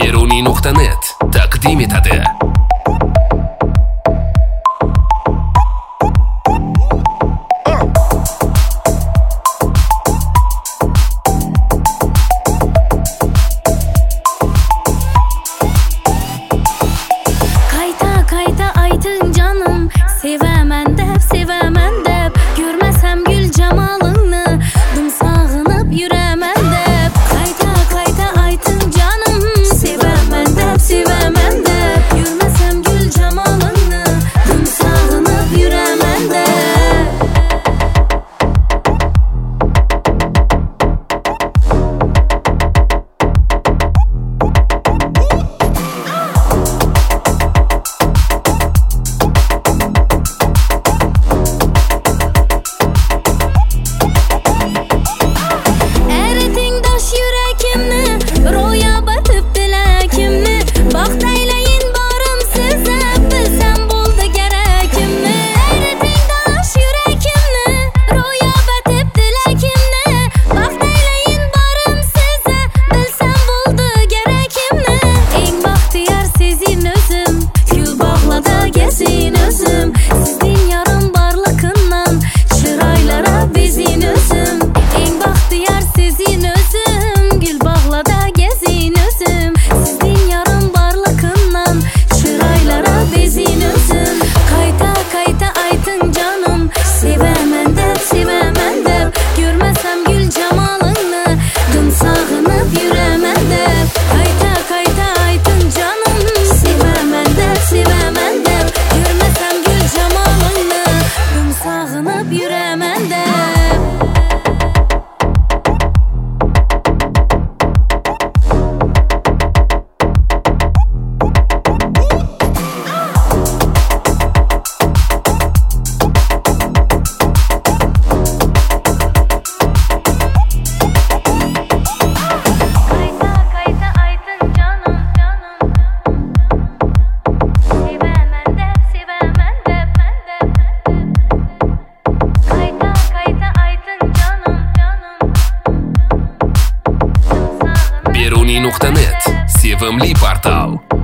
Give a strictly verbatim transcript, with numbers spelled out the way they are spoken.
Beruniy nuqta net taqdim etadi. Qayta qayta aytın canım, sevemen dep sevemen dep, görmesem gül cemalını, dım sağınıp yüremen dep. Qayta qayta aytın canım, sevemen dep sevemen dep, görmesem gül cemalını, dım sağınıp yüremen dep. Beruniy nuqta net sevimli portal.